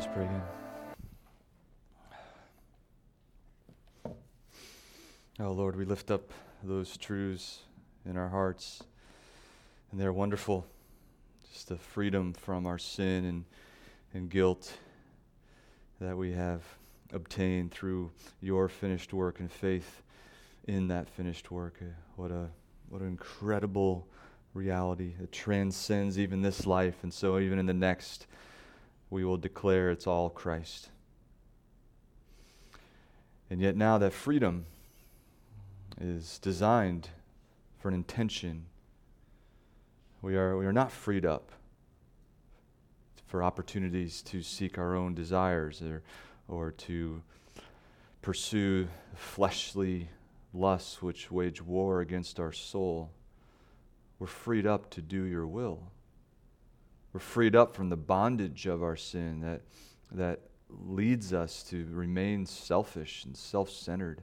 pray again. Oh Lord, we lift up those truths in our hearts, and they're wonderful. Just the freedom from our sin and guilt that we have obtained through your finished work and faith in that finished work. What an incredible reality. It transcends even this life, and so even in the next, we will declare it's all Christ. And yet now that freedom is designed for an intention, we are not freed up for opportunities to seek our own desires or to pursue fleshly lusts which wage war against our soul. We're freed up to do your will. We're freed up from the bondage of our sin that leads us to remain selfish and self-centered.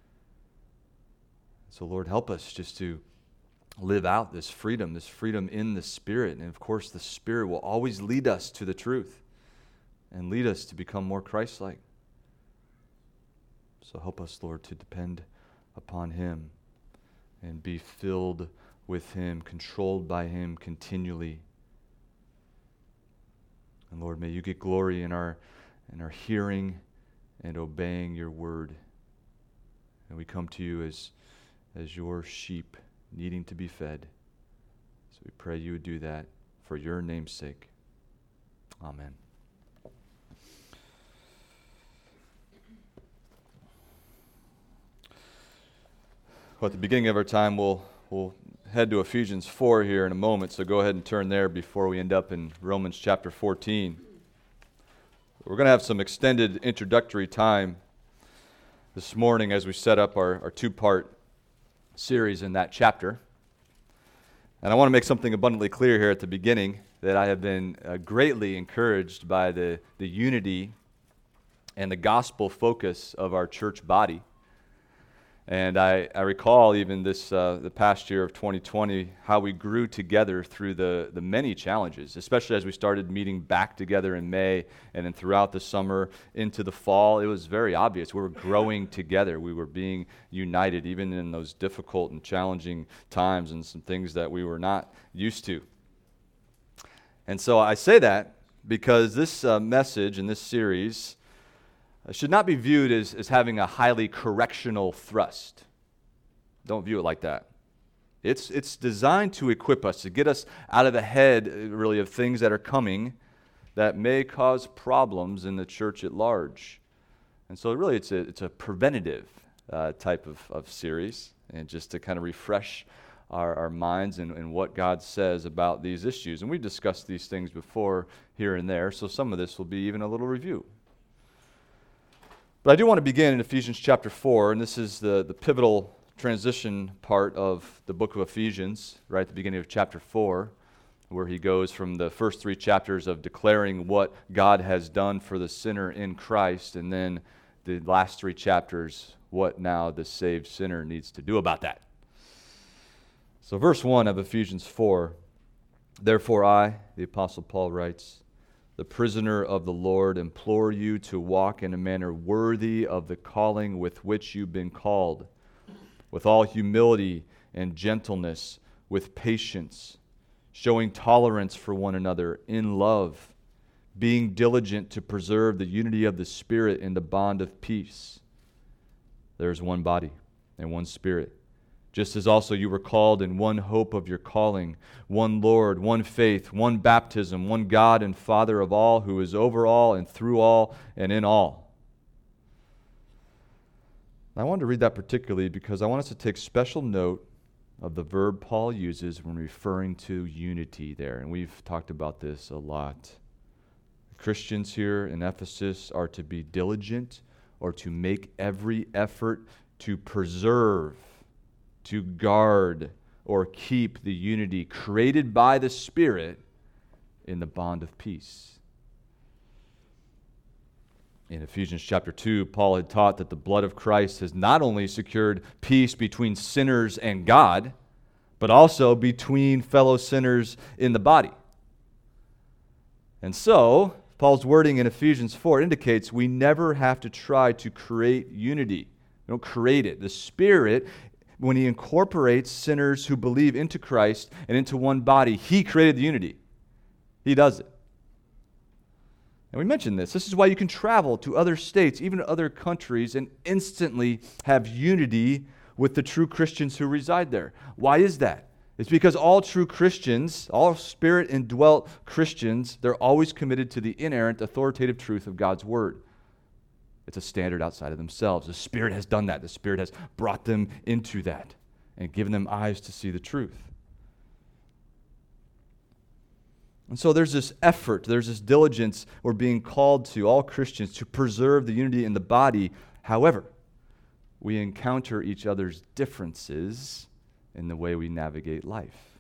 So Lord, help us just to live out this freedom in the Spirit. And of course, the Spirit will always lead us to the truth and lead us to become more Christ-like. So help us, Lord, to depend upon Him and be filled with Him, controlled by Him continually. And Lord, may you get glory in our hearing and obeying your word. And we come to you as your sheep needing to be fed. So we pray you would do that for your name's sake. Amen. Well, at the beginning of our time, we'll head to Ephesians 4 here in a moment, so go ahead and turn there before we end up in Romans chapter 14. We're going to have some extended introductory time this morning as we set up our two-part series in that chapter. And I want to make something abundantly clear here at the beginning, that I have been greatly encouraged by the unity and the gospel focus of our church body. And I recall even the past year of 2020, how we grew together through the many challenges, especially as we started meeting back together in May and then throughout the summer into the fall. It was very obvious. We were growing together. We were being united, even in those difficult and challenging times and some things that we were not used to. And so I say that because this message in this series should not be viewed as having a highly correctional thrust. Don't view it like that. It's designed to equip us, to get us out of the head, really, of things that are coming that may cause problems in the church at large. And so really it's a preventative type of series, and just to kind of refresh our minds and what God says about these issues. And we've discussed these things before here and there, so some of this will be even a little review. But I do want to begin in Ephesians chapter 4, and this is the pivotal transition part of the book of Ephesians, right at the beginning of chapter 4, where he goes from the first 3 chapters of declaring what God has done for the sinner in Christ, and then the last 3 chapters, what now the saved sinner needs to do about that. So verse 1 of Ephesians 4, "Therefore I," the Apostle Paul writes, "the prisoner of the Lord, implore you to walk in a manner worthy of the calling with which you've been called, with all humility and gentleness, with patience, showing tolerance for one another in love, being diligent to preserve the unity of the Spirit in the bond of peace. There is one body and one Spirit, just as also you were called in one hope of your calling, one Lord, one faith, one baptism, one God and Father of all, who is over all and through all and in all." I wanted to read that particularly because I want us to take special note of the verb Paul uses when referring to unity there. And we've talked about this a lot. Christians here in Ephesus are to be diligent, or to make every effort to preserve, to guard, or keep the unity created by the Spirit in the bond of peace. In Ephesians chapter 2, Paul had taught that the blood of Christ has not only secured peace between sinners and God, but also between fellow sinners in the body. And so, Paul's wording in Ephesians 4 indicates we never have to try to create unity. We don't create it. The Spirit, when He incorporates sinners who believe into Christ and into one body, He created the unity. He does it. And we mentioned this. This is why you can travel to other states, even to other countries, and instantly have unity with the true Christians who reside there. Why is that? It's because all true Christians, all Spirit-indwelt Christians, they're always committed to the inerrant, authoritative truth of God's Word. It's a standard outside of themselves. The Spirit has done that. The Spirit has brought them into that and given them eyes to see the truth. And so there's this effort, there's this diligence we're being called to, all Christians, to preserve the unity in the body. However, we encounter each other's differences in the way we navigate life.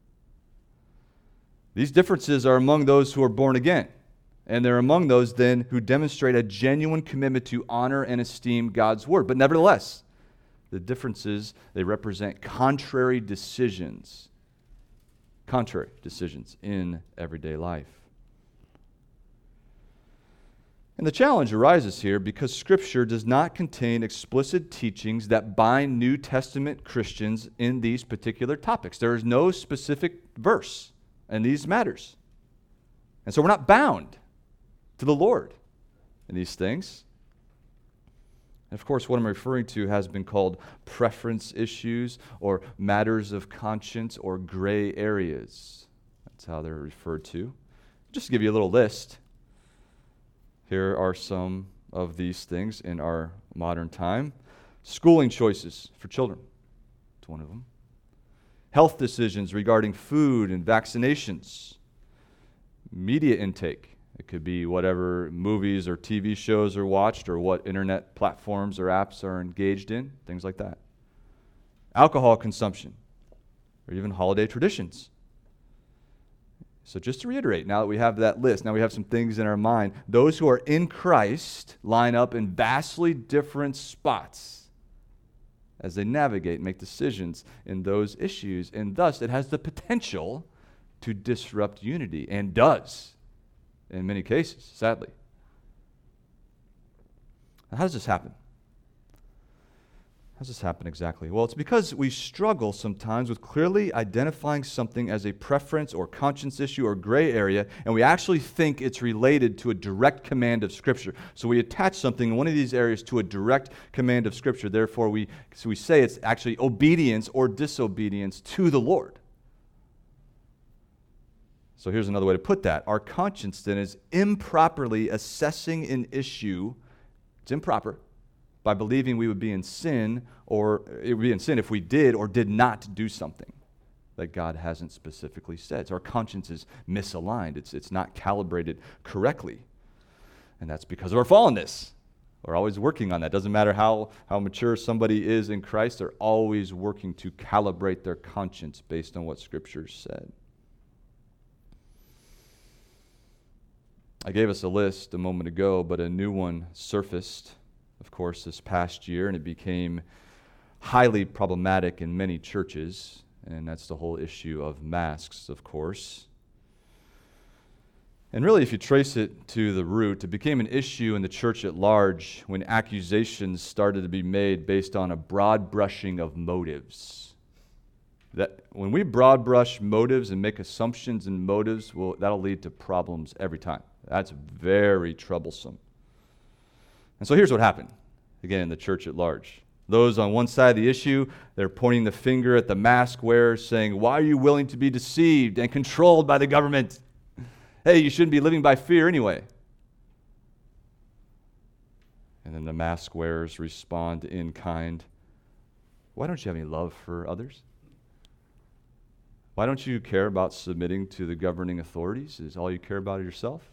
These differences are among those who are born again, and they're among those then who demonstrate a genuine commitment to honor and esteem God's Word. But nevertheless, the differences, they represent contrary decisions in everyday life. And the challenge arises here because Scripture does not contain explicit teachings that bind New Testament Christians in these particular topics. There is no specific verse in these matters. And so we're not bound to the Lord in these things. And of course, what I'm referring to has been called preference issues or matters of conscience or gray areas. That's how they're referred to. Just to give you a little list, here are some of these things in our modern time. Schooling choices for children. That's one of them. Health decisions regarding food and vaccinations. Media intake. It could be whatever movies or TV shows are watched or what internet platforms or apps are engaged in, things like that. Alcohol consumption, or even holiday traditions. So just to reiterate, now that we have that list, now we have some things in our mind, those who are in Christ line up in vastly different spots as they navigate and make decisions in those issues, and thus it has the potential to disrupt unity, and does in many cases, sadly. Now, how does this happen? How does this happen exactly? Well, it's because we struggle sometimes with clearly identifying something as a preference or conscience issue or gray area, and we actually think it's related to a direct command of Scripture. So we attach something in one of these areas to a direct command of Scripture. Therefore, we say it's actually obedience or disobedience to the Lord. So here's another way to put that. Our conscience then is improperly assessing an issue. It's improper by believing we would be in sin, or it would be in sin if we did or did not do something that God hasn't specifically said. So our conscience is misaligned. It's not calibrated correctly. And that's because of our fallenness. We're always working on that. Doesn't matter how mature somebody is in Christ, they're always working to calibrate their conscience based on what Scripture said. I gave us a list a moment ago, but a new one surfaced, of course, this past year, and it became highly problematic in many churches, and that's the whole issue of masks, of course. And really, if you trace it to the root, it became an issue in the church at large when accusations started to be made based on a broad brushing of motives. That when we broad brush motives and make assumptions in motives, well, that'll lead to problems every time. That's very troublesome. And so here's what happened, again, in the church at large. Those on one side of the issue, they're pointing the finger at the mask wearers, saying, why are you willing to be deceived and controlled by the government? Hey, you shouldn't be living by fear anyway. And then the mask wearers respond in kind, why don't you have any love for others? Why don't you care about submitting to the governing authorities? Is all you care about yourself?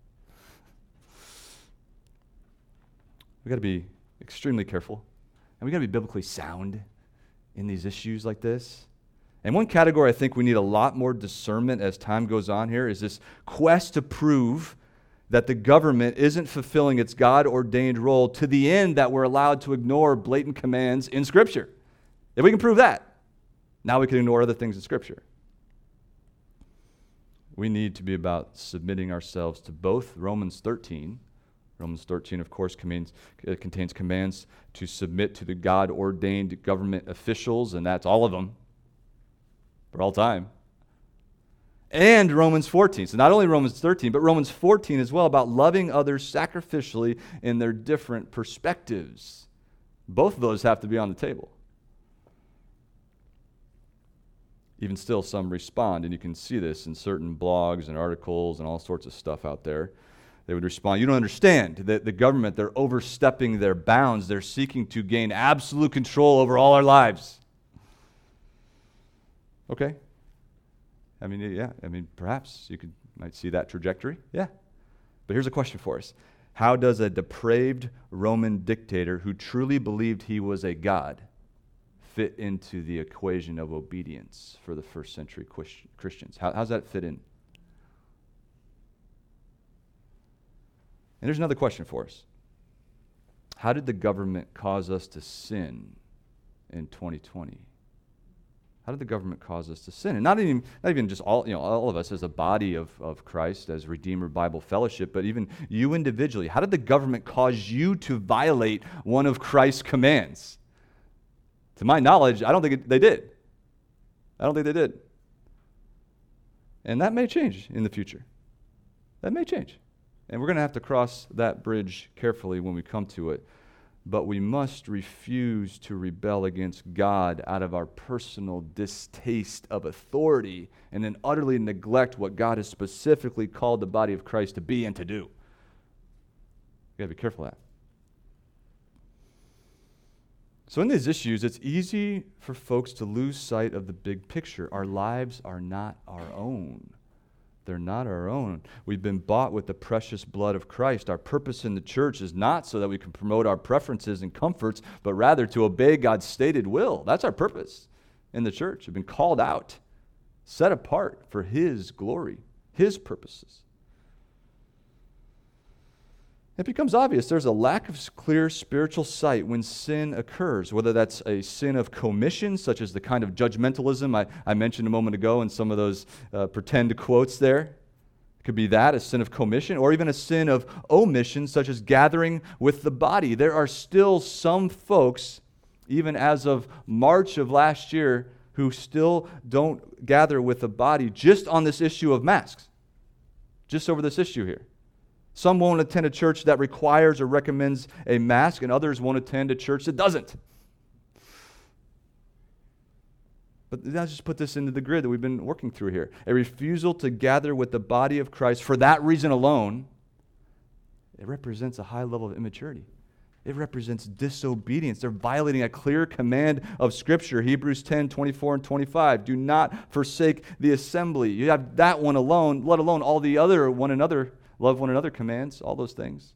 We've got to be extremely careful, and we've got to be biblically sound in these issues like this. And one category I think we need a lot more discernment as time goes on here is this quest to prove that the government isn't fulfilling its God-ordained role to the end that we're allowed to ignore blatant commands in Scripture. If we can prove that, now we can ignore other things in Scripture. We need to be about submitting ourselves to both Romans 13. Romans 13, of course, contains commands to submit to the God-ordained government officials, and that's all of them for all time. And Romans 14. So not only Romans 13, but Romans 14 as well, about loving others sacrificially in their different perspectives. Both of those have to be on the table. Even still, some respond, and you can see this in certain blogs and articles and all sorts of stuff out there. They would respond, you don't understand that the government, they're overstepping their bounds. They're seeking to gain absolute control over all our lives. Okay. Perhaps you might see that trajectory. Yeah. But here's a question for us. How does a depraved Roman dictator who truly believed he was a god fit into the equation of obedience for the first century Christians? How's that fit in? And there's another question for us. How did the government cause us to sin in 2020? How did the government cause us to sin? And not even just all of us as a body of Christ, as Redeemer Bible Fellowship, but even you individually. How did the government cause you to violate one of Christ's commands? To my knowledge, I don't think they did. I don't think they did. And that may change in the future. That may change. And we're going to have to cross that bridge carefully when we come to it. But we must refuse to rebel against God out of our personal distaste of authority and then utterly neglect what God has specifically called the body of Christ to be and to do. You've got to be careful of that. So in these issues, it's easy for folks to lose sight of the big picture. Our lives are not our own. They're not our own. We've been bought with the precious blood of Christ. Our purpose in the church is not so that we can promote our preferences and comforts, but rather to obey God's stated will. That's our purpose in the church. We've been called out, set apart for His glory, His purposes. It becomes obvious there's a lack of clear spiritual sight when sin occurs, whether that's a sin of commission, such as the kind of judgmentalism I mentioned a moment ago in some of those pretend quotes there. It could be that, a sin of commission, or even a sin of omission, such as gathering with the body. There are still some folks, even as of March of last year, who still don't gather with the body just on this issue of masks, just over this issue here. Some won't attend a church that requires or recommends a mask, and others won't attend a church that doesn't. But let's just put this into the grid that we've been working through here. A refusal to gather with the body of Christ for that reason alone, it represents a high level of immaturity. It represents disobedience. They're violating a clear command of Scripture. Hebrews 10, 24 and 25. Do not forsake the assembly. You have that one alone, let alone all the other love one another commands, all those things.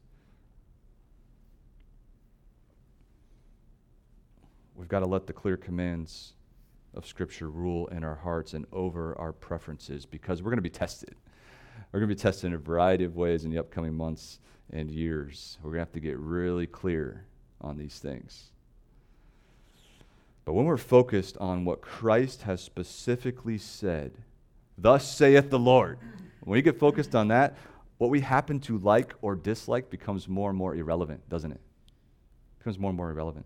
We've got to let the clear commands of Scripture rule in our hearts and over our preferences, because we're going to be tested. We're going to be tested in a variety of ways in the upcoming months and years. We're going to have to get really clear on these things. But when we're focused on what Christ has specifically said, thus saith the Lord, when we get focused on that, what we happen to like or dislike becomes more and more irrelevant, doesn't it? It becomes more and more irrelevant.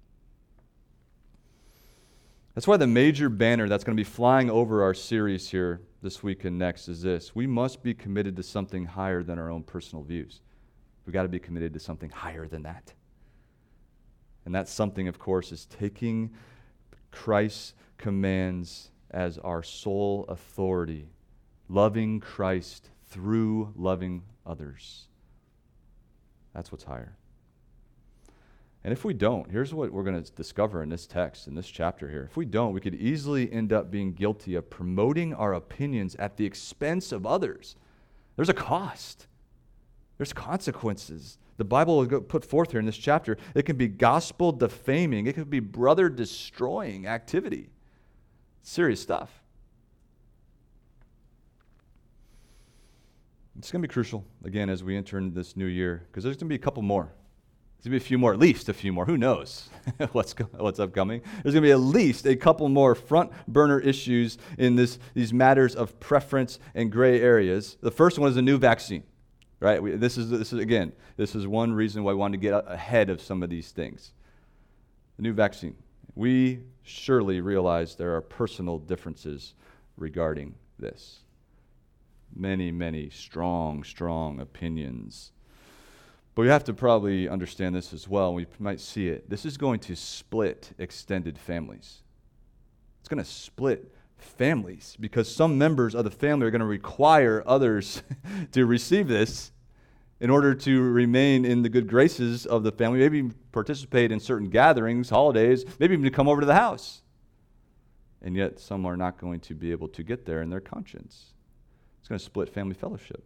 That's why the major banner that's going to be flying over our series here this week and next is this. We must be committed to something higher than our own personal views. We've got to be committed to something higher than that. And that something, of course, is taking Christ's commands as our sole authority, loving Christ through loving others. That's what's higher. And if we don't, here's what we're going to discover in this text, in this chapter here. If we don't, we could easily end up being guilty of promoting our opinions at the expense of others. There's a cost. There's consequences. The Bible will put forth here in this chapter. It can be gospel defaming. It could be brother destroying activity. Serious stuff. It's going to be crucial, again, as we enter into this new year, because there's going to be a couple more There's going to be a few more, at least a few more. Who knows what's upcoming? There's going to be at least a couple more front burner issues in these matters of preference and gray areas. The first one is a new vaccine, right? This is one reason why we wanted to get ahead of some of these things. The new vaccine. We surely realize there are personal differences regarding this. Many, many strong opinions. But we have to probably understand this as well. We might see it. This is going to split extended families. It's going to split families because some members of the family are going to require others to receive this in order to remain in the good graces of the family, maybe participate in certain gatherings, holidays, maybe even to come over to the house. And yet some are not going to be able to get there in their conscience. It's going to split family fellowship.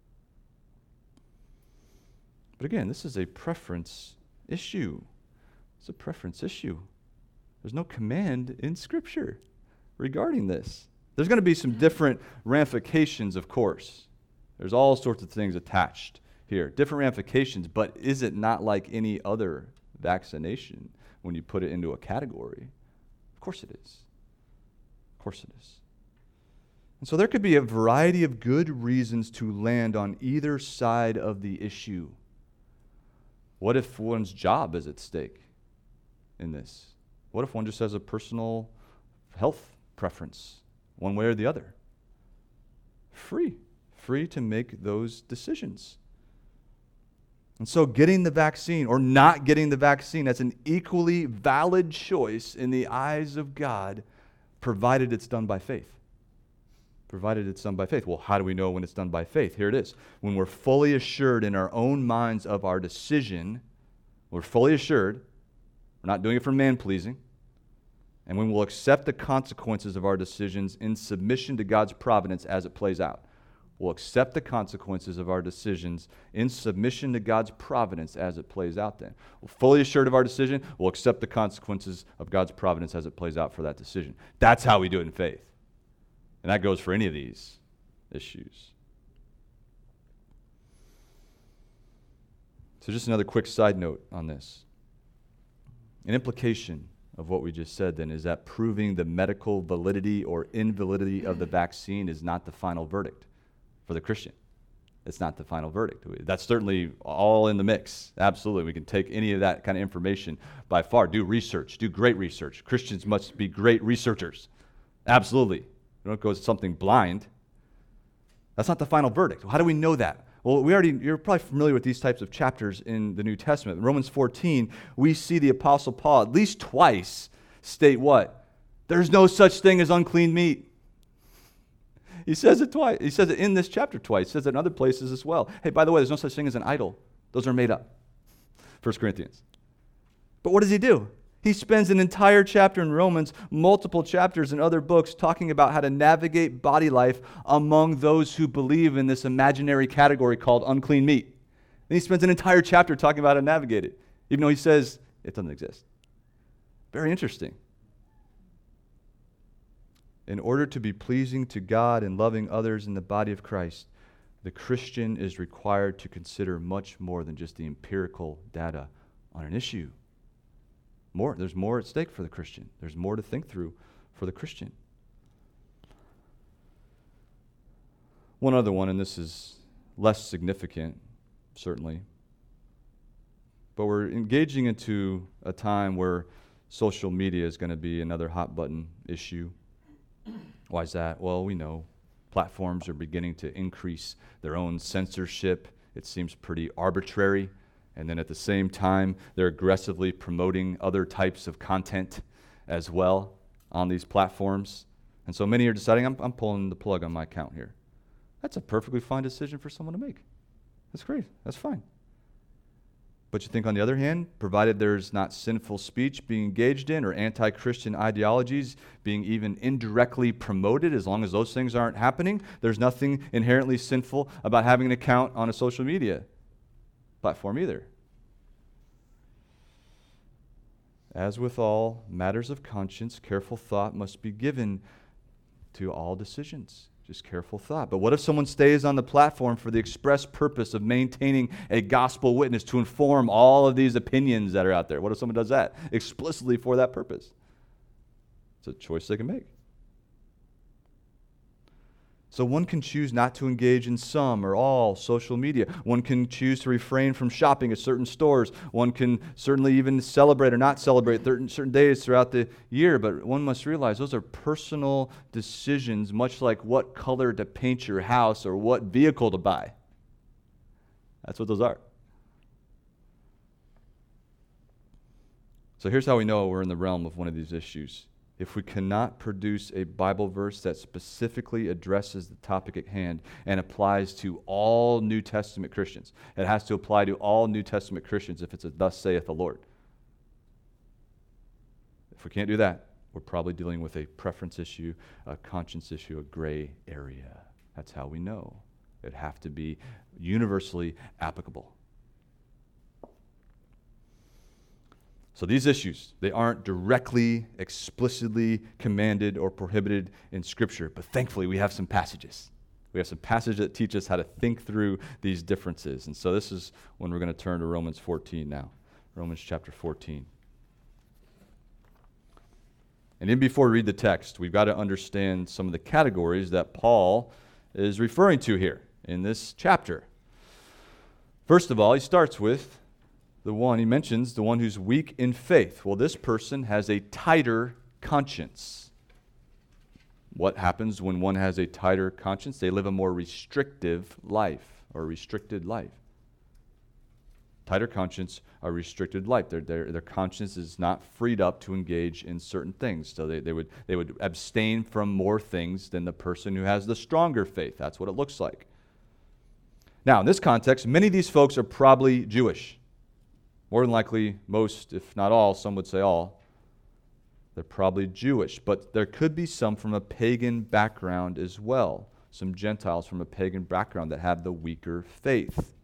But again, this is a preference issue. It's a preference issue. There's no command in Scripture regarding this. There's going to be some different ramifications, of course. There's all sorts of things attached here, different ramifications, but is it not like any other vaccination when you put it into a category? Of course it is. Of course it is. And so there could be a variety of good reasons to land on either side of the issue. What if one's job is at stake in this? What if one just has a personal health preference, one way or the other? Free to make those decisions. And so getting the vaccine or not getting the vaccine, that's an equally valid choice in the eyes of God, provided it's done by faith. Provided it's done by faith. Well, how do we know when it's done by faith? Here it is. When we're fully assured in our own minds of our decision, we're fully assured, we're not doing it for man-pleasing, and when we'll accept the consequences of our decisions in submission to God's providence as it plays out. We'll accept the consequences of our decisions in submission to God's providence as it plays out then. We're fully assured of our decision, we'll accept the consequences of God's providence as it plays out for that decision. That's how we do it in faith. And that goes for any of these issues. So just another quick side note on this. An implication of what we just said then is that proving the medical validity or invalidity of the vaccine is not the final verdict for the Christian. It's not the final verdict. That's certainly all in the mix. Absolutely. We can take any of that kind of information by far. Do research. Do great research. Christians must be great researchers. Absolutely. Don't go something blind. That's not the final verdict. How do we know that? Well, you're probably familiar with these types of chapters in the New Testament. In Romans 14, we see the Apostle Paul at least twice state what? There's no such thing as unclean meat. He says it twice. He says it in this chapter twice. He says it in other places as well. Hey, by the way, there's no such thing as an idol. Those are made up. 1 Corinthians. But what does he do? He spends an entire chapter in Romans, multiple chapters in other books, talking about how to navigate body life among those who believe in this imaginary category called unclean meat. And he spends an entire chapter talking about how to navigate it, even though he says it doesn't exist. Very interesting. In order to be pleasing to God and loving others in the body of Christ, the Christian is required to consider much more than just the empirical data on an issue. There's more at stake for the Christian. There's more to think through for the Christian. One other one, and this is less significant, certainly, but we're engaging into a time where social media is going to be another hot button issue. Why is that? Well, we know platforms are beginning to increase their own censorship. It seems pretty arbitrary. And then at the same time, they're aggressively promoting other types of content as well on these platforms. And so many are deciding, I'm pulling the plug on my account here. That's a perfectly fine decision for someone to make. That's great. That's fine. But you think on the other hand, provided there's not sinful speech being engaged in or anti-Christian ideologies being even indirectly promoted, as long as those things aren't happening, there's nothing inherently sinful about having an account on a social media platform either. As with all matters of conscience, careful thought must be given to all decisions. Just careful thought. But what if someone stays on the platform for the express purpose of maintaining a gospel witness to inform all of these opinions that are out there? What if someone does that explicitly for that purpose? It's a choice they can make. So one can choose not to engage in some or all social media. One can choose to refrain from shopping at certain stores. One can certainly even celebrate or not celebrate certain days throughout the year. But one must realize those are personal decisions, much like what color to paint your house or what vehicle to buy. That's what those are. So here's how we know we're in the realm of one of these issues. If we cannot produce a Bible verse that specifically addresses the topic at hand and applies to all New Testament Christians, it has to apply to all New Testament Christians if it's a thus saith the Lord. If we can't do that, we're probably dealing with a preference issue, a conscience issue, a gray area. That's how we know. It'd have to be universally applicable. So these issues, they aren't directly, explicitly commanded or prohibited in Scripture, but thankfully we have some passages. We have some passages that teach us how to think through these differences. And so this is when we're going to turn to Romans 14 now. Romans chapter 14. And even before we read the text, we've got to understand some of the categories that Paul is referring to here in this chapter. First of all, he starts with he mentions the one who's weak in faith. Well, this person has a tighter conscience. What happens when one has a tighter conscience? They live a more restrictive life or restricted life. Tighter conscience, a restricted life. Their conscience is not freed up to engage in certain things. So they would abstain from more things than the person who has the stronger faith. That's what it looks like. Now, in this context, many of these folks are probably Jewish. More than likely, most, if not all, some would say all, they're probably Jewish. But there could be some from a pagan background as well. Some Gentiles from a pagan background that have the weaker faith.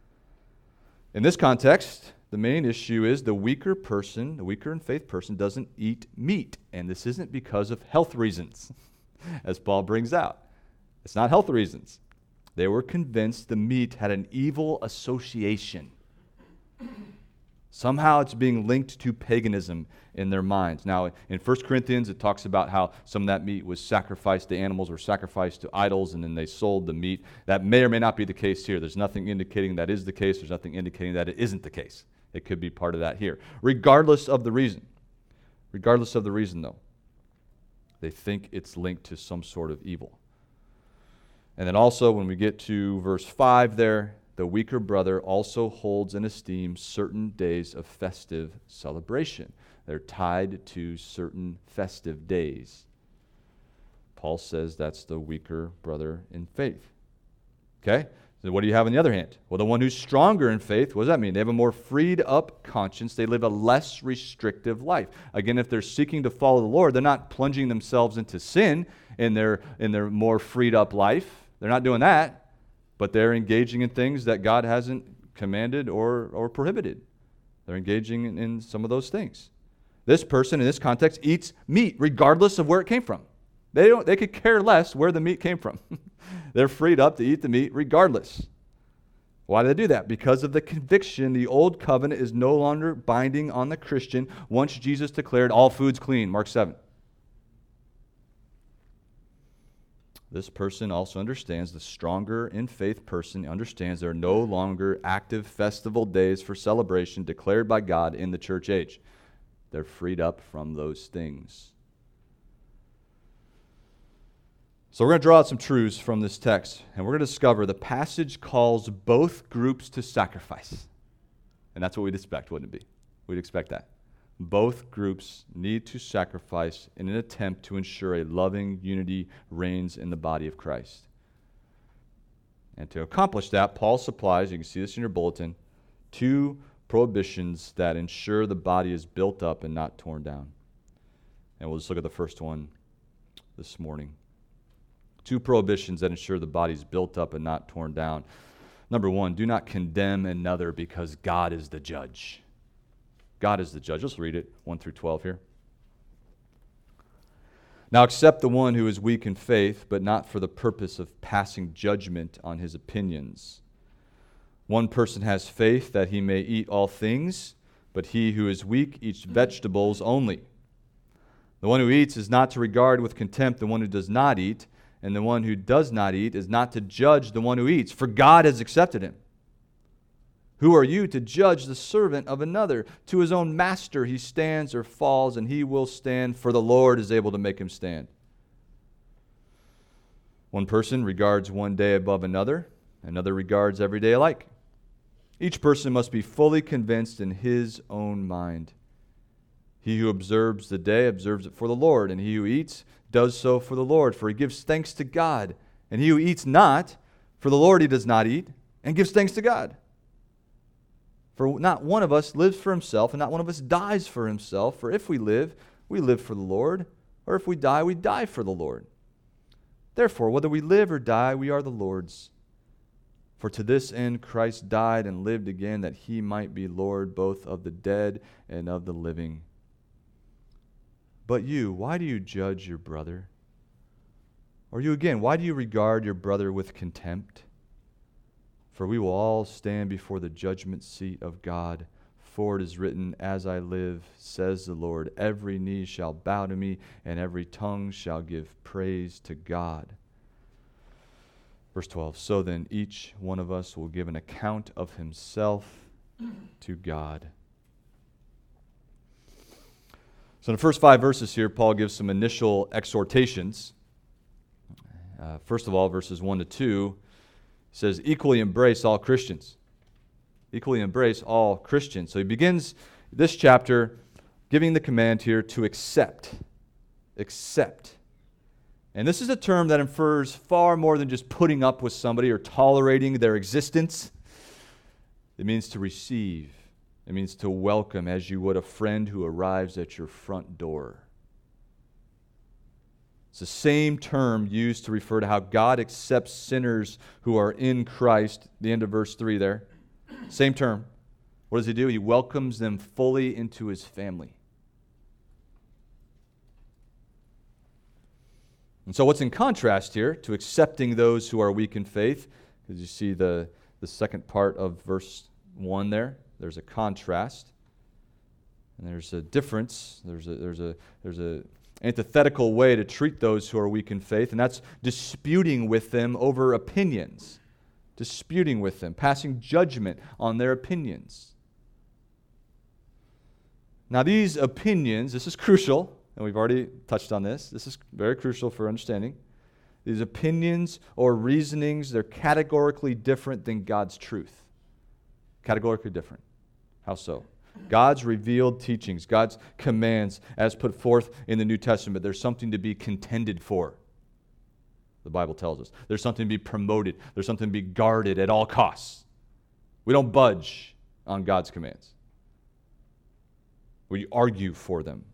In this context, the main issue is the weaker in faith person doesn't eat meat. And this isn't because of health reasons, as Paul brings out. It's not health reasons. They were convinced the meat had an evil association. Somehow it's being linked to paganism in their minds. Now, in 1 Corinthians, it talks about how some of that meat was sacrificed to animals or sacrificed to idols, and then they sold the meat. That may or may not be the case here. There's nothing indicating that is the case. There's nothing indicating that it isn't the case. It could be part of that here. Regardless of the reason, though, they think it's linked to some sort of evil. And then also, when we get to verse 5 there, the weaker brother also holds in esteem certain days of festive celebration. They're tied to certain festive days. Paul says that's the weaker brother in faith. Okay? So what do you have on the other hand? Well, the one who's stronger in faith, what does that mean? They have a more freed up conscience. They live a less restrictive life. Again, if they're seeking to follow the Lord, they're not plunging themselves into sin in their more freed up life. They're not doing that. But they're engaging in things that God hasn't commanded or prohibited. They're engaging in some of those things. This person, in this context, eats meat regardless of where it came from. They could care less where the meat came from. They're freed up to eat the meat regardless. Why do they do that? Because of the conviction the old covenant is no longer binding on the Christian once Jesus declared all food's clean, Mark 7. This person also understands, the stronger in faith person understands there are no longer active festival days for celebration declared by God in the church age. They're freed up from those things. So we're going to draw out some truths from this text, and we're going to discover the passage calls both groups to sacrifice. And that's what we'd expect, wouldn't it be? We'd expect that. Both groups need to sacrifice in an attempt to ensure a loving unity reigns in the body of Christ. And to accomplish that, Paul supplies, you can see this in your bulletin, 2 prohibitions that ensure the body is built up and not torn down. And we'll just look at the first one this morning. 2 prohibitions that ensure the body is built up and not torn down. Number 1, do not condemn another because God is the judge. God is the judge. Let's read it, 1 through 12 here. Now accept the one who is weak in faith, but not for the purpose of passing judgment on his opinions. One person has faith that he may eat all things, but he who is weak eats vegetables only. The one who eats is not to regard with contempt the one who does not eat, and the one who does not eat is not to judge the one who eats, for God has accepted him. Who are you to judge the servant of another? To his own master he stands or falls, and he will stand, for the Lord is able to make him stand. One person regards one day above another, another regards every day alike. Each person must be fully convinced in his own mind. He who observes the day observes it for the Lord, and he who eats does so for the Lord, for he gives thanks to God. And he who eats not, for the Lord he does not eat, and gives thanks to God. For not one of us lives for himself, and not one of us dies for himself. For if we live for the Lord, or if we die for the Lord. Therefore, whether we live or die, we are the Lord's. For to this end Christ died and lived again, that he might be Lord both of the dead and of the living. But you, why do you judge your brother? Or you again, why do you regard your brother with contempt? For we will all stand before the judgment seat of God. For it is written, as I live, says the Lord, every knee shall bow to me, and every tongue shall give praise to God. Verse 12, so then each one of us will give an account of himself to God. So in the first 5 verses here, Paul gives some initial exhortations. First of all, verses 1 to 2, says, equally embrace all Christians. Equally embrace all Christians. So he begins this chapter giving the command here to accept. Accept. And this is a term that infers far more than just putting up with somebody or tolerating their existence. It means to receive. It means to welcome as you would a friend who arrives at your front door. It's the same term used to refer to how God accepts sinners who are in Christ. The end of verse 3 there. Same term. What does he do? He welcomes them fully into his family. And so what's in contrast here to accepting those who are weak in faith? Because you see the second part of verse 1 there. There's a contrast. And there's a difference. There's a antithetical way to treat those who are weak in faith, and that's disputing with them over opinions. Disputing with them, passing judgment on their opinions. Now these opinions, this is crucial, and we've already touched on this. This is very crucial for understanding. These opinions or reasonings, they're categorically different than God's truth. Categorically different. How so? God's revealed teachings, God's commands as put forth in the New Testament, there's something to be contended for. The Bible tells us. There's something to be promoted. There's something to be guarded at all costs. We don't budge on God's commands. We argue for them.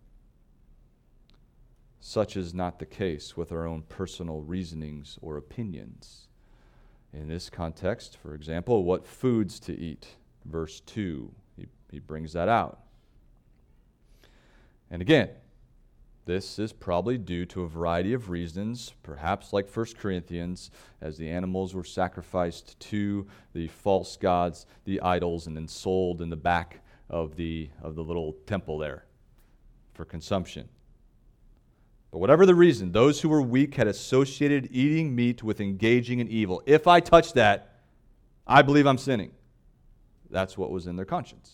Such is not the case with our own personal reasonings or opinions. In this context, for example, what foods to eat. Verse 2. He brings that out. And again, this is probably due to a variety of reasons, perhaps like 1 Corinthians, as the animals were sacrificed to the false gods, the idols, and then sold in the back of the little temple there for consumption. But whatever the reason, those who were weak had associated eating meat with engaging in evil. If I touch that, I believe I'm sinning. That's what was in their conscience.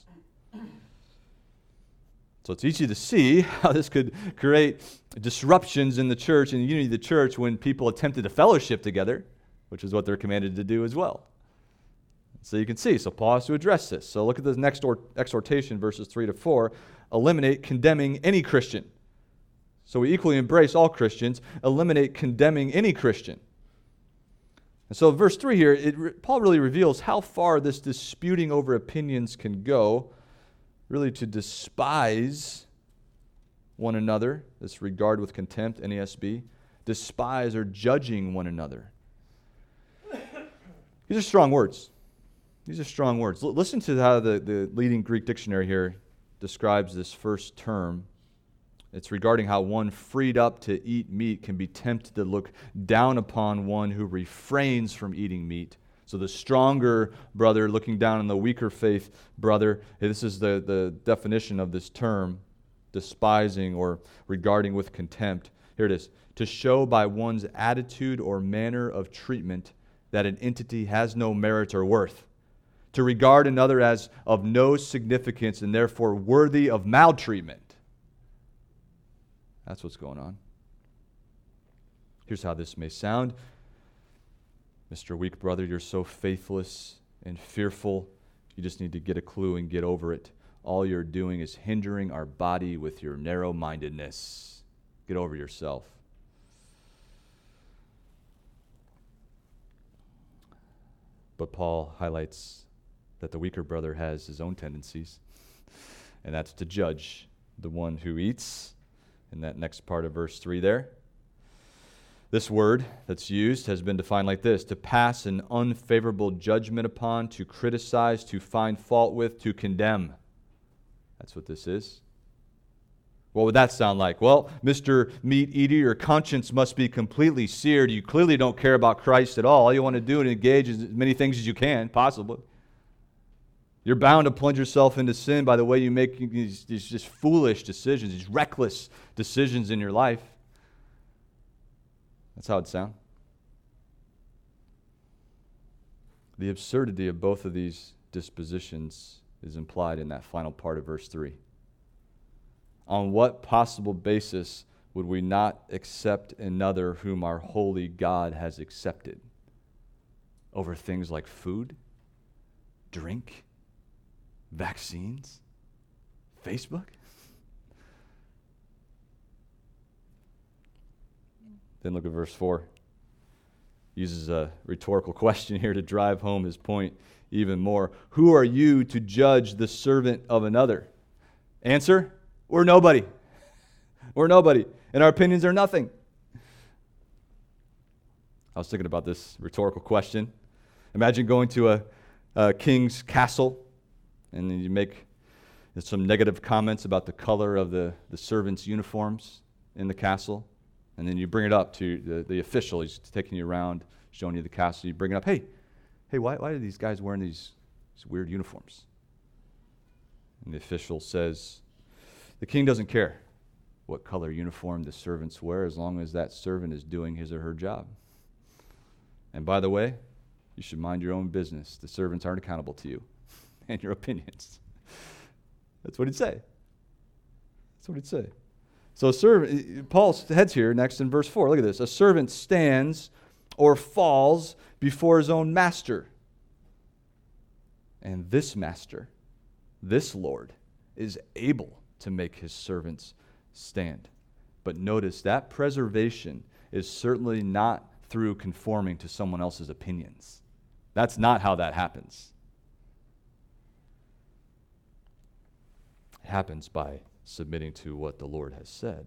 So it's easy to see how this could create disruptions in the church and the unity of the church when people attempted to fellowship together, which is what they're commanded to do as well. So you can see, so Paul has to address this. So look at the next exhortation, verses 3 to 4. Eliminate condemning any Christian. So we equally embrace all Christians. Eliminate condemning any Christian. And so verse 3 here, Paul really reveals how far this disputing over opinions can go, really to despise one another, this regard with contempt, NASB, despise or judging one another. These are strong words. These are strong words. Listen to how the leading Greek dictionary here describes this first term, It's regarding how one freed up to eat meat can be tempted to look down upon one who refrains from eating meat. So the stronger brother looking down on the weaker faith brother. This is the definition of this term, despising or regarding with contempt. Here it is. To show by one's attitude or manner of treatment that an entity has no merit or worth. To regard another as of no significance and therefore worthy of maltreatment. That's what's going on. Here's how this may sound. Mr. Weak Brother, you're so faithless and fearful. You just need to get a clue and get over it. All you're doing is hindering our body with your narrow-mindedness. Get over yourself. But Paul highlights that the weaker brother has his own tendencies, and that's to judge the one who eats, in that next part of verse 3 there. This word that's used has been defined like this: to pass an unfavorable judgment upon, to criticize, to find fault with, to condemn. That's what this is. What would that sound like? Well, Mr. Meat Eater, your conscience must be completely seared. You clearly don't care about Christ at all. All you want to do is engage in as many things as you can, possibly. You're bound to plunge yourself into sin by the way you make these just foolish decisions, these reckless decisions in your life. That's how it sounds. The absurdity of both of these dispositions is implied in that final part of verse 3. On what possible basis would we not accept another whom our holy God has accepted? Over things like food, drink, vaccines, Facebook? Then look at verse 4. He uses a rhetorical question here to drive home his point even more. Who are you to judge the servant of another? Answer: we're nobody. We're nobody. And our opinions are nothing. I was thinking about this rhetorical question. Imagine going to a king's castle, and then you make some negative comments about the color of the servants' uniforms in the castle. And then you bring it up to the official. He's taking you around, showing you the castle. You bring it up. Hey, why are these guys wearing these weird uniforms? And the official says, the king doesn't care what color uniform the servants wear as long as that servant is doing his or her job. And by the way, you should mind your own business. The servants aren't accountable to you and your opinions. That's what he'd say. That's what he'd say. So a servant, Paul heads here next in verse 4. Look at this. A servant stands or falls before his own master. And this master, this Lord, is able to make his servants stand. But notice that preservation is certainly not through conforming to someone else's opinions. That's not how that happens. It happens by submitting to what the Lord has said.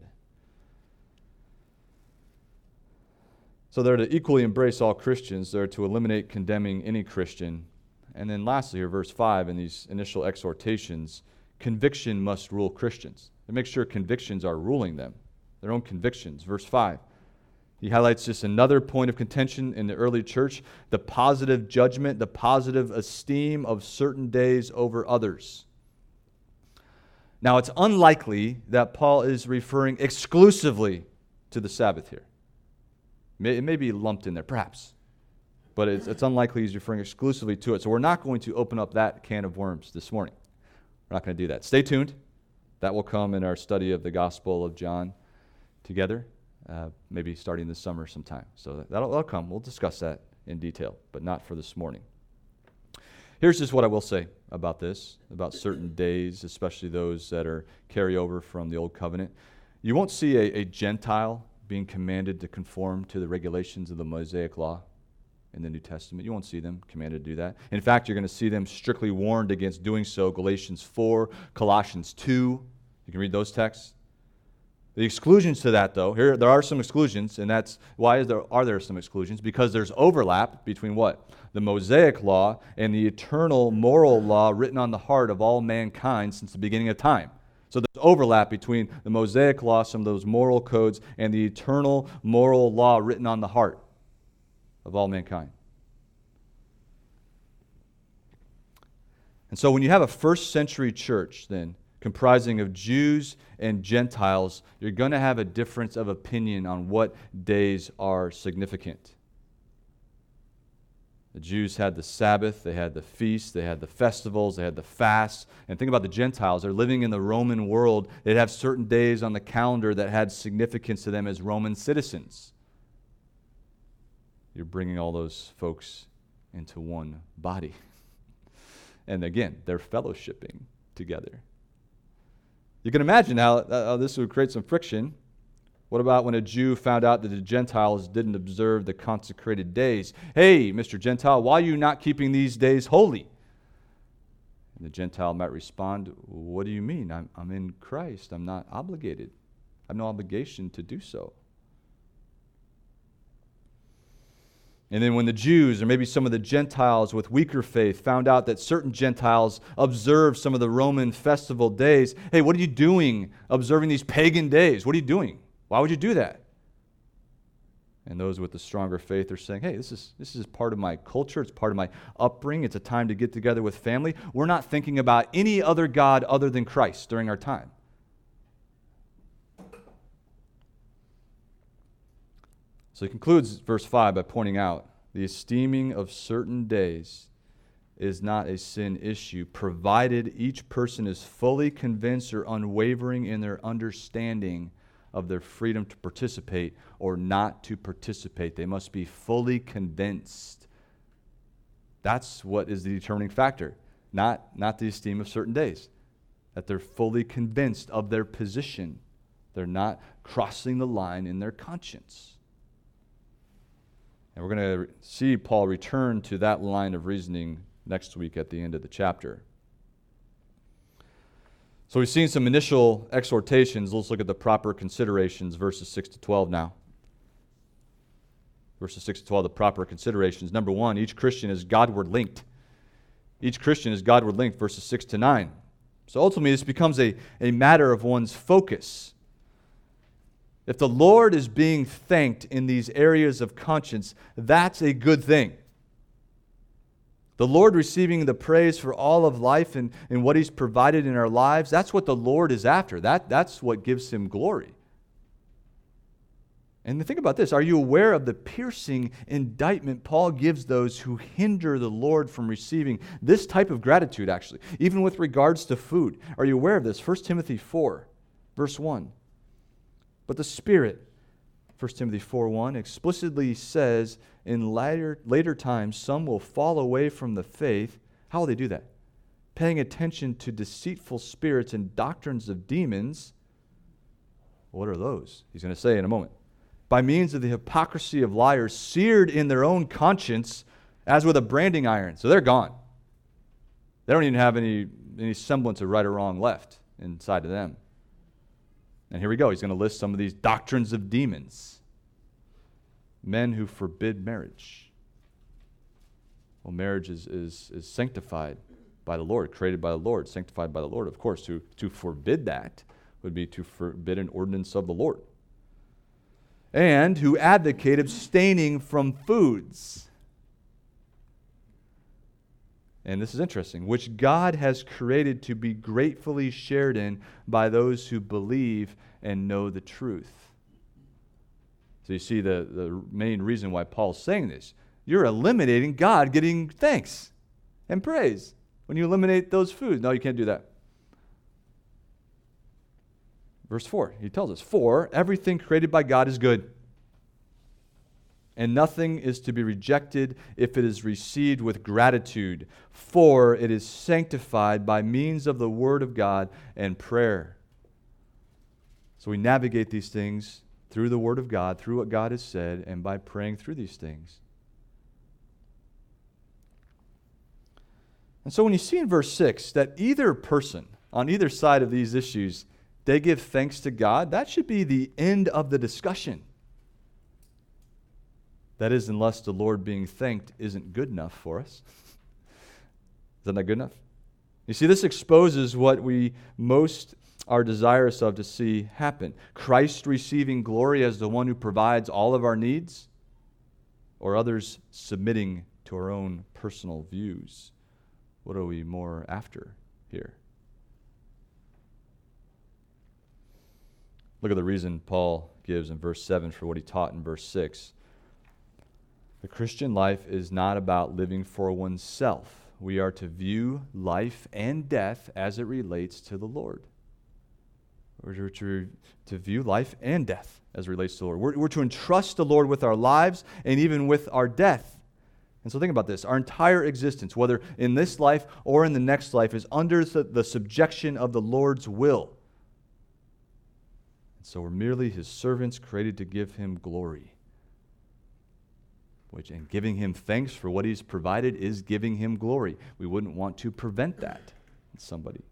So they're to equally embrace all Christians. They're to eliminate condemning any Christian. And then lastly here, verse 5, in these initial exhortations, conviction must rule Christians. To make sure convictions are ruling them, their own convictions. Verse 5, he highlights just another point of contention in the early church, the positive judgment, the positive esteem of certain days over others. Now, it's unlikely that Paul is referring exclusively to the Sabbath here. It may be lumped in there, perhaps. But it's unlikely he's referring exclusively to it. So we're not going to open up that can of worms this morning. We're not going to do that. Stay tuned. That will come in our study of the Gospel of John together, maybe starting this summer sometime. So that'll come. We'll discuss that in detail, but not for this morning. Here's just what I will say about this, about certain days, especially those that are carryover from the Old Covenant. You won't see a Gentile being commanded to conform to the regulations of the Mosaic Law in the New Testament. You won't see them commanded to do that. In fact, you're going to see them strictly warned against doing so. Galatians 4, Colossians 2. You can read those texts. The exclusions to that, though, here there are some exclusions, and that's why are there some exclusions? Because there's overlap between what? The Mosaic Law and the eternal moral law written on the heart of all mankind since the beginning of time. So there's overlap between the Mosaic law, some of those moral codes, and the eternal moral law written on the heart of all mankind. And so when you have a first century church, then, comprising of Jews and Gentiles, you're going to have a difference of opinion on what days are significant. The Jews had the Sabbath, they had the feasts, they had the festivals, they had the fasts. And think about the Gentiles. They're living in the Roman world. They'd have certain days on the calendar that had significance to them as Roman citizens. You're bringing all those folks into one body. And again, they're fellowshipping together. You can imagine how this would create some friction. What about when a Jew found out that the Gentiles didn't observe the consecrated days? Hey, Mr. Gentile, why are you not keeping these days holy? And the Gentile might respond, what do you mean? I'm in Christ. I'm not obligated. I have no obligation to do so. And then when the Jews, or maybe some of the Gentiles with weaker faith, found out that certain Gentiles observed some of the Roman festival days, hey, what are you doing observing these pagan days? What are you doing? Why would you do that? And those with the stronger faith are saying, hey, this is part of my culture. It's part of my upbringing. It's a time to get together with family. We're not thinking about any other God other than Christ during our time. So he concludes verse 5 by pointing out the esteeming of certain days is not a sin issue, provided each person is fully convinced or unwavering in their understanding of their freedom to participate or not to participate. They must be fully convinced. That's what is the determining factor, not the esteem of certain days. That they're fully convinced of their position. They're not crossing the line in their conscience. And we're going to see Paul return to that line of reasoning next week at the end of the chapter. So we've seen some initial exhortations. Let's look at the proper considerations, verses 6 to 12 now. Verses 6 to 12, the proper considerations. Number one, each Christian is Godward linked. Each Christian is Godward linked, verses 6 to 9. So ultimately, this becomes a matter of one's focus. If the Lord is being thanked in these areas of conscience, that's a good thing. The Lord receiving the praise for all of life and what He's provided in our lives, that's what the Lord is after. That's what gives Him glory. And think about this. Are you aware of the piercing indictment Paul gives those who hinder the Lord from receiving this type of gratitude, actually, even with regards to food? Are you aware of this? 1 Timothy 4, verse 1. But the Spirit, 1 Timothy 4:1, explicitly says, in later times, some will fall away from the faith. How will they do that? Paying attention to deceitful spirits and doctrines of demons. What are those? He's going to say in a moment. By means of the hypocrisy of liars, seared in their own conscience as with a branding iron. So they're gone. They don't even have any semblance of right or wrong left inside of them. And here we go. He's going to list some of these doctrines of demons. Men who forbid marriage. Well, marriage is sanctified by the Lord, created by the Lord, sanctified by the Lord. Of course, to forbid that would be to forbid an ordinance of the Lord. And who advocate abstaining from foods. And this is interesting, which God has created to be gratefully shared in by those who believe and know the truth. So you see the main reason why Paul's saying this. You're eliminating God getting thanks and praise when you eliminate those foods. No, you can't do that. Verse 4, he tells us, for everything created by God is good. And nothing is to be rejected if it is received with gratitude, for it is sanctified by means of the Word of God and prayer. So we navigate these things through the Word of God, through what God has said, and by praying through these things. And so when you see in verse 6 that either person, on either side of these issues, they give thanks to God, that should be the end of the discussion. That is, unless the Lord being thanked isn't good enough for us. Isn't that good enough? You see, this exposes what we most are desirous of to see happen? Christ receiving glory as the one who provides all of our needs, or others submitting to our own personal views? What are we more after here? Look at the reason Paul gives in verse 7 for what he taught in verse 6. The Christian life is not about living for oneself. We are to view life and death as it relates to the Lord. We're to view life and death as it relates to the Lord. We're to entrust the Lord with our lives and even with our death. And so think about this. Our entire existence, whether in this life or in the next life, is under the subjection of the Lord's will. And so we're merely His servants created to give Him glory. And giving Him thanks for what He's provided is giving Him glory. We wouldn't want to prevent that in somebody.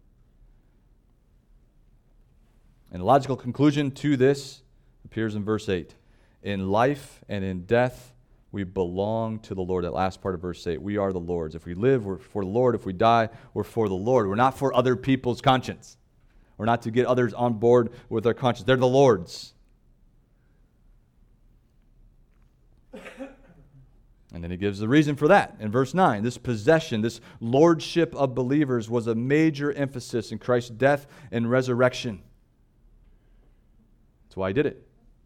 And the logical conclusion to this appears in verse 8. In life and in death, we belong to the Lord. That last part of verse 8. We are the Lord's. If we live, we're for the Lord. If we die, we're for the Lord. We're not for other people's conscience. We're not to get others on board with their conscience. They're the Lord's. And then he gives the reason for that in verse 9. This possession, this lordship of believers was a major emphasis in Christ's death and resurrection. That's why He did it.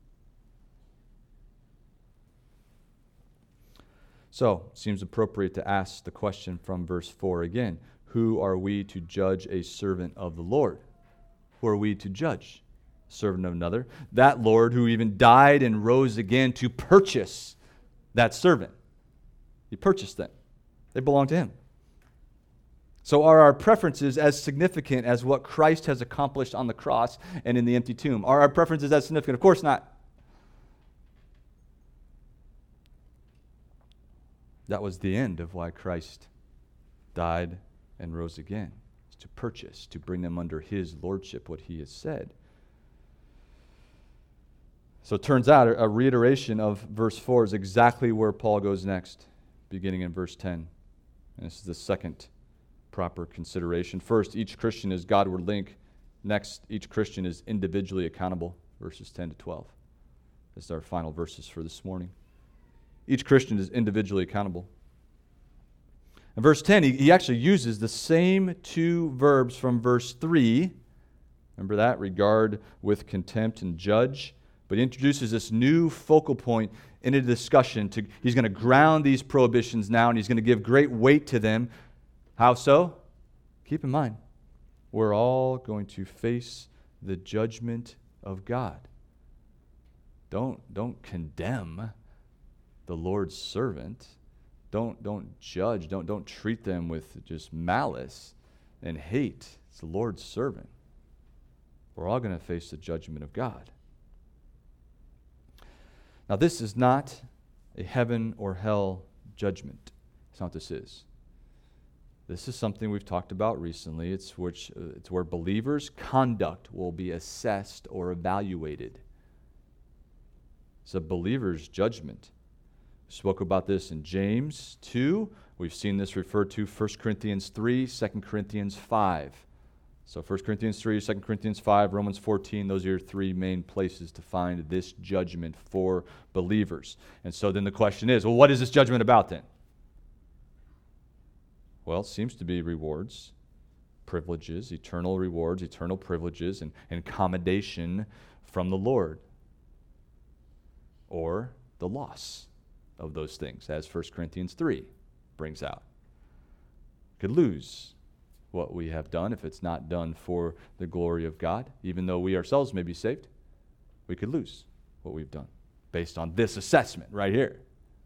So, it seems appropriate to ask the question from verse 4 again. Who are we to judge a servant of the Lord? Who are we to judge? Servant of another. That Lord who even died and rose again to purchase that servant. He purchased them. They belong to Him. So are our preferences as significant as what Christ has accomplished on the cross and in the empty tomb? Are our preferences as significant? Of course not. That was the end of why Christ died and rose again. It's to purchase, to bring them under His lordship, what He has said. So it turns out a reiteration of verse 4 is exactly where Paul goes next, beginning in verse 10. And this is the second proper consideration. First, each Christian is Godward link. Next, each Christian is individually accountable, verses 10 to 12. This is our final verses for this morning. Each Christian is individually accountable. In verse 10, he actually uses the same two verbs from verse 3. Remember that? Regard with contempt and judge. But he introduces this new focal point in a discussion. He's going to ground these prohibitions now, and he's going to give great weight to them. How so? Keep in mind, we're all going to face the judgment of God. Don't condemn the Lord's servant. Don't judge. Don't treat them with just malice and hate. It's the Lord's servant. We're all going to face the judgment of God. Now, this is not a heaven or hell judgment. That's not what this is. This is something we've talked about recently. It's where believers' conduct will be assessed or evaluated. It's a believer's judgment. We spoke about this in James 2. We've seen this referred to 1 Corinthians 3, 2 Corinthians 5. So 1 Corinthians 3, 2 Corinthians 5, Romans 14, those are your three main places to find this judgment for believers. And so then the question is, well, what is this judgment about then? Well, it seems to be rewards, privileges, eternal rewards, eternal privileges, and commendation from the Lord. Or the loss of those things, as 1 Corinthians 3 brings out. Could lose what we have done if it's not done for the glory of God. Even though we ourselves may be saved, we could lose what we've done based on this assessment right here.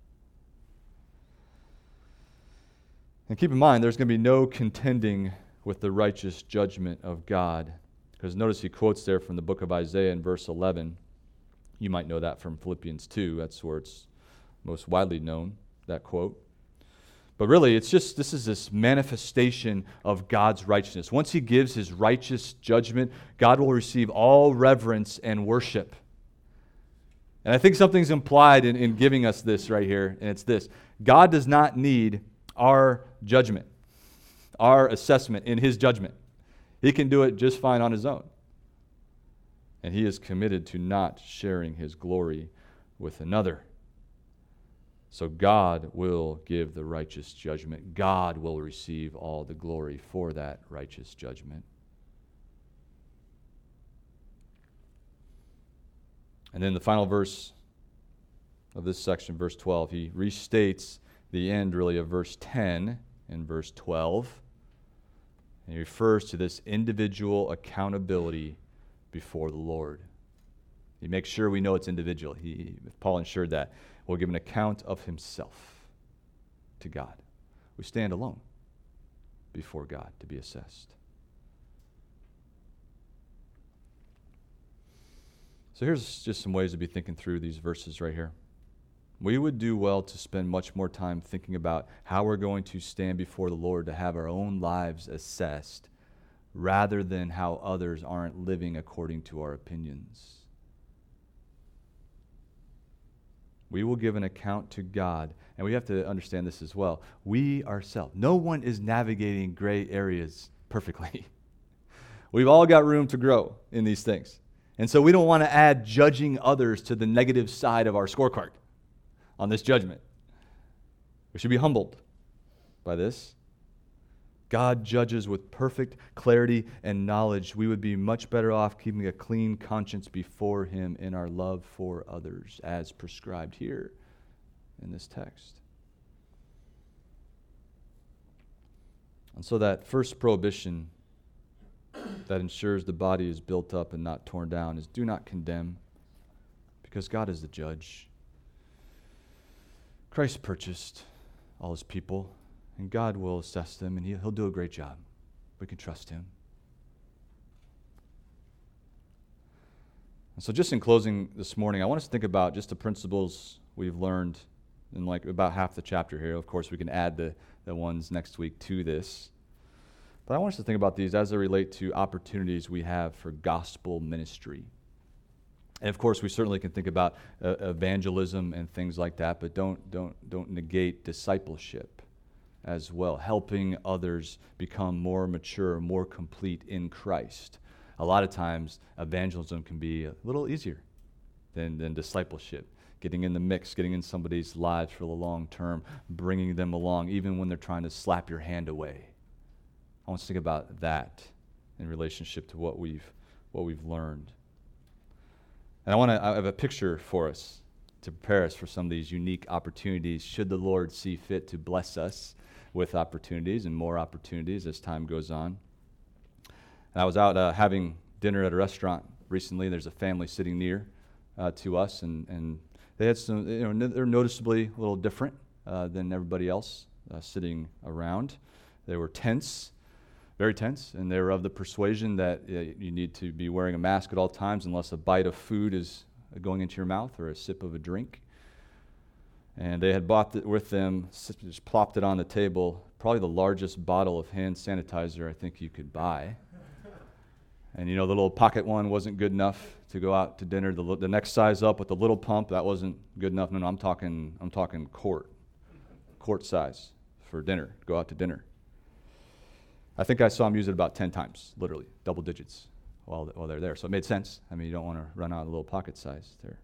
And keep in mind, there's going to be no contending with the righteous judgment of God. Because notice he quotes there from the book of Isaiah in verse 11. You might know that from Philippians 2. That's where it's most widely known, that quote. But really, this is this manifestation of God's righteousness. Once He gives His righteous judgment, God will receive all reverence and worship. And I think something's implied in giving us this right here, and it's this. God does not need our judgment, our assessment in His judgment. He can do it just fine on His own. and he is committed to not sharing his glory with another. So God will give the righteous judgment. God will receive all the glory for that righteous judgment. And then the final verse of this section, verse 12, he restates the end really of verse 10 and verse 12. And he refers to this individual accountability before the Lord. He makes sure we know it's individual. Paul ensured that. Will give an account of himself to God. We stand alone before God to be assessed. So here's just some ways to be thinking through these verses right here. We would do well to spend much more time thinking about how we're going to stand before the Lord to have our own lives assessed rather than how others aren't living according to our opinions. We will give an account to God, and we have to understand this as well. We ourselves, no one is navigating gray areas perfectly. We've all got room to grow in these things. And so we don't want to add judging others to the negative side of our scorecard on this judgment. We should be humbled by this. God judges with perfect clarity and knowledge. We would be much better off keeping a clean conscience before him in our love for others, as prescribed here in this text. And so that first prohibition that ensures the body is built up and not torn down is do not condemn, because God is the judge. Christ purchased all his people, and God will assess them, and he'll do a great job. We can trust him. And so just in closing this morning, I want us to think about just the principles we've learned in like about half the chapter here. Of course, we can add the ones next week to this. But I want us to think about these as they relate to opportunities we have for gospel ministry. And of course, we certainly can think about evangelism and things like that, but don't negate discipleship as well, helping others become more mature, more complete in Christ. A lot of times, evangelism can be a little easier than discipleship. Getting in the mix, getting in somebody's lives for the long term, bringing them along, even when they're trying to slap your hand away. I want to think about that in relationship to what we've learned. And I have a picture for us to prepare us for some of these unique opportunities, should the Lord see fit to bless us with opportunities and more opportunities as time goes on. And I was out having dinner at a restaurant recently. There's a family sitting near to us, and they had some, they're noticeably a little different than everybody else sitting around. They were tense, very tense, and they were of the persuasion that you need to be wearing a mask at all times unless a bite of food is going into your mouth or a sip of a drink. And they had bought it with them, just plopped it on the table, probably the largest bottle of hand sanitizer I think you could buy. And the little pocket one wasn't good enough to go out to dinner. The next size up with the little pump, that wasn't good enough. No, I'm talking quart size for dinner, go out to dinner. I think I saw them use it about 10 times, literally, double digits while they're there. So it made sense. I mean, you don't want to run out of a little pocket size there.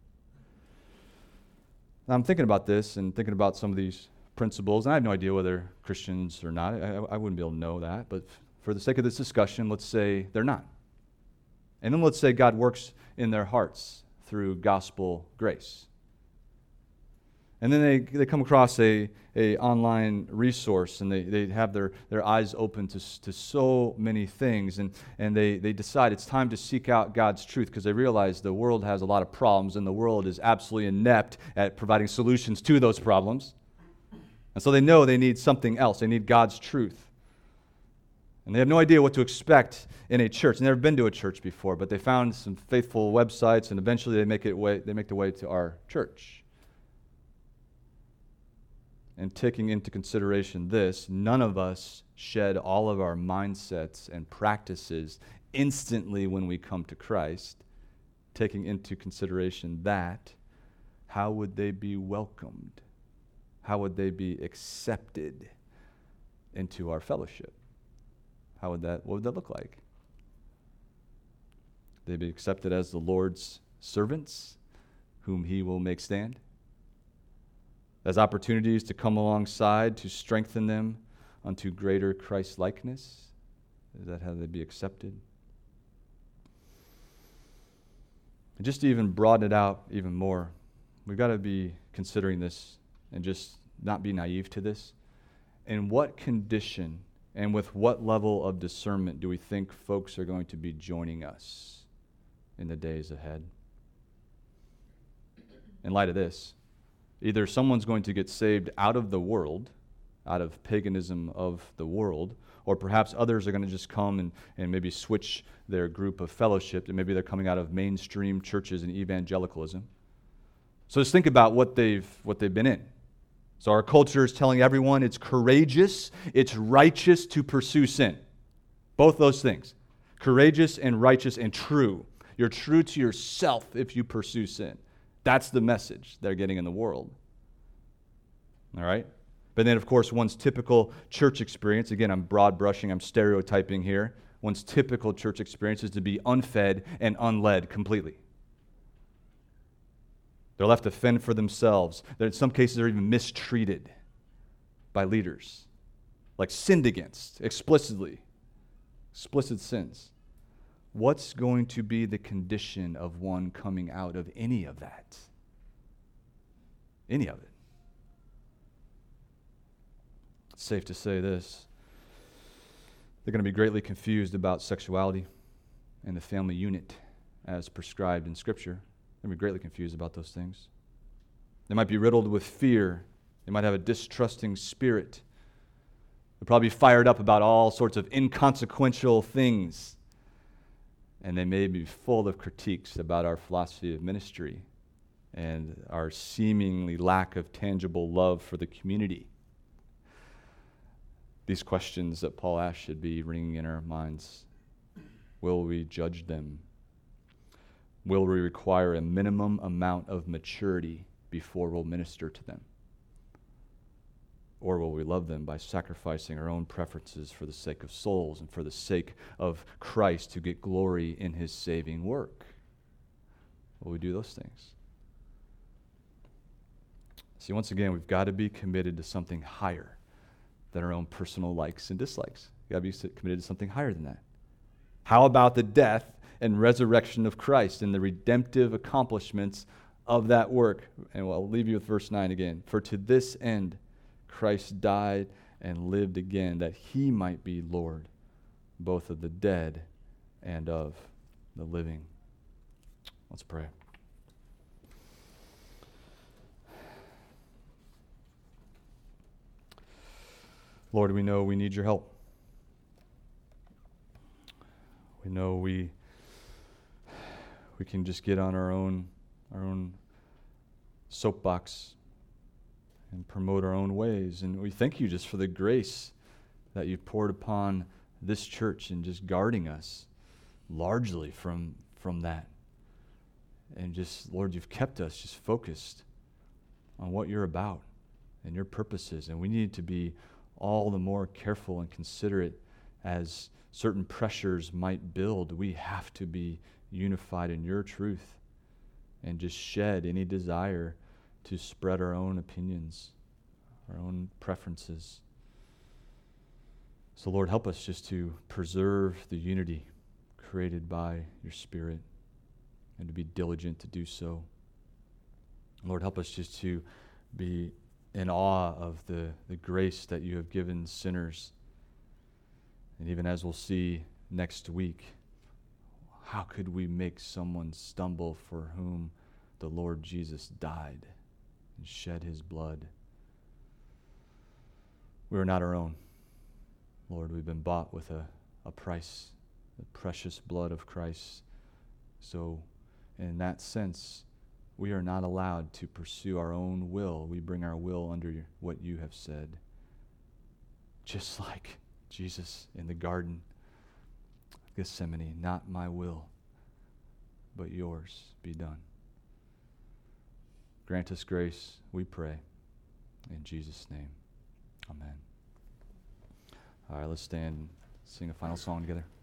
Now, I'm thinking about this and thinking about some of these principles, and I have no idea whether Christians or not. I wouldn't be able to know that, but for the sake of this discussion, let's say they're not. And then let's say God works in their hearts through gospel grace. And then they come across a online resource, and they have their eyes open to so many things, and they decide it's time to seek out God's truth because they realize the world has a lot of problems, and the world is absolutely inept at providing solutions to those problems. And so they know they need something else. They need God's truth. And they have no idea what to expect in a church. They've never been to a church before, but they found some faithful websites, and eventually they make the way to our church. And taking into consideration this, none of us shed all of our mindsets and practices instantly when we come to Christ. Taking into consideration that, how would they be welcomed? How would they be accepted into our fellowship? What would that look like? They be accepted as the Lord's servants, whom he will make stand. As opportunities to come alongside to strengthen them unto greater Christ-likeness. Is that how they be accepted? And just to even broaden it out even more, we've got to be considering this and just not be naive to this. In what condition and with what level of discernment do we think folks are going to be joining us in the days ahead? In light of this, either someone's going to get saved out of the world, out of paganism of the world, or perhaps others are going to just come and maybe switch their group of fellowship, and maybe they're coming out of mainstream churches and evangelicalism. So just think about what they've been in. So our culture is telling everyone it's courageous, it's righteous to pursue sin. Both those things. Courageous and righteous and true. You're true to yourself if you pursue sin. That's the message they're getting in the world. All right? But then, of course, one's typical church experience, again, I'm broad brushing, I'm stereotyping here. One's typical church experience is to be unfed and unled completely. They're left to fend for themselves. In some cases, they're even mistreated by leaders, like sinned against explicitly, explicit sins. What's going to be the condition of one coming out of any of that? Any of it. It's safe to say this. They're going to be greatly confused about sexuality and the family unit as prescribed in Scripture. They're going to be greatly confused about those things. They might be riddled with fear. They might have a distrusting spirit. They'll probably be fired up about all sorts of inconsequential things. And they may be full of critiques about our philosophy of ministry and our seemingly lack of tangible love for the community. These questions that Paul asked should be ringing in our minds. Will we judge them? Will we require a minimum amount of maturity before we'll minister to them? Or will we love them by sacrificing our own preferences for the sake of souls and for the sake of Christ to get glory in his saving work? Will we do those things? See, once again, we've got to be committed to something higher than our own personal likes and dislikes. We've got to be committed to something higher than that. How about the death and resurrection of Christ and the redemptive accomplishments of that work? And I'll leave you with verse 9 again. For to this end Christ died and lived again, that he might be Lord, both of the dead and of the living. Let's pray. Lord, we know we need your help. We know we can just get on our own soapbox and promote our own ways. And we thank you just for the grace that you've poured upon this church and just guarding us largely from that. And just, Lord, you've kept us just focused on what you're about and your purposes. And we need to be all the more careful and considerate as certain pressures might build. We have to be unified in your truth and just shed any desire to spread our own opinions, our own preferences. So, Lord, help us just to preserve the unity created by your Spirit and to be diligent to do so. Lord, help us just to be in awe of the grace that you have given sinners. And even as we'll see next week, how could we make someone stumble for whom the Lord Jesus died and shed his blood? We are not our own. Lord, we've been bought with a price, the precious blood of Christ. So in that sense, we are not allowed to pursue our own will. We bring our will under what you have said. Just like Jesus in the Garden of Gethsemane, not my will, but yours be done. Grant us grace, we pray. In Jesus' name, amen. All right, let's stand and sing a final song together.